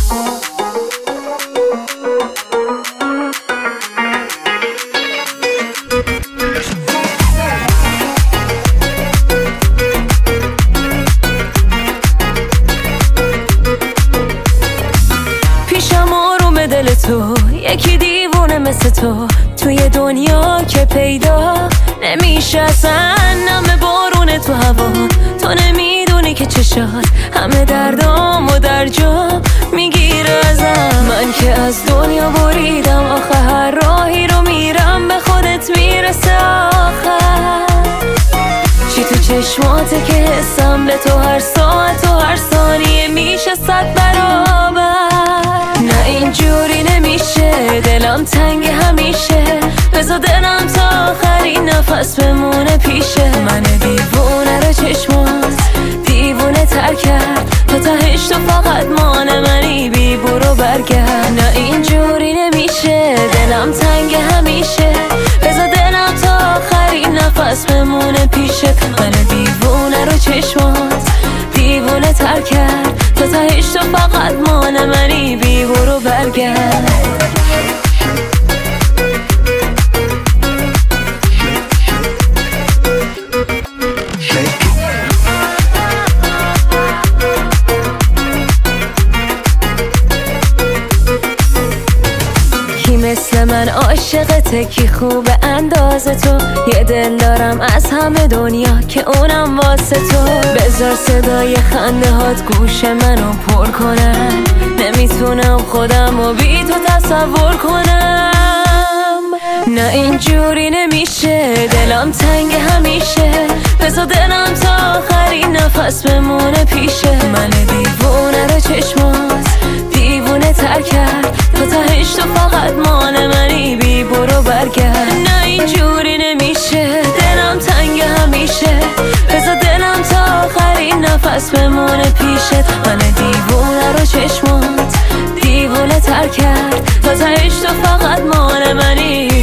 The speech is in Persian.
پیشم آروم دل تو، یکی دیوونه مثل تو توی دنیا که پیدا نمیشه اصلا. نم بارونه تو هوا، تو نمیدونی که چشات همه دردامو در جا میگیره ازم. من که از دنیا بریدم، آخه هر راهی رو میرم به خودت میرسه آخر. چی تو چشماته که حسم به تو هر ساعت و هر ثانیه میشه 100 برابر. نه اینجوری نمیشه، دلم تنگ همیشه، بذار دلم تا آخرین نفس بمونه پیشه. من دیوونه رو چشمات دیوونه تر کرد، تا تهش تو فقط مان منی، بی برو برگرد. نه اینجوری نمیشه، دلم تنگ همیشه، بذار دلم تا آخرین نفس بمونه پیشت. من دیوونه رو چشمات دیوونه تر کرد، تا تهش تو فقط مان منی، بی برو برگرد. کی مثل من عاشقته، کی خوب اندازه تو؟ یه دل دارم از همه دنیا که اونم واسه تو. بذار صدای خنده هات گوش منو پر کنن، نمیتونم خودمو بی تو تصور کنم. نه اینجوری نمیشه، دلم تنگ همیشه، بذار دلم تا آخرین نفس بمونه پیشه. من دیوونه رو چشمات دیوونه تر کرد، تا تهش تو فقط مان منی، بی برو برگرد. نه اینجوری نمیشه، دلم تنگ همیشه، بذار دلم تا آخرین نفس بمونه پیشت. من دیوونه رو چشمات دیوونه تر کرد، تا تهش تو فقط مان منی،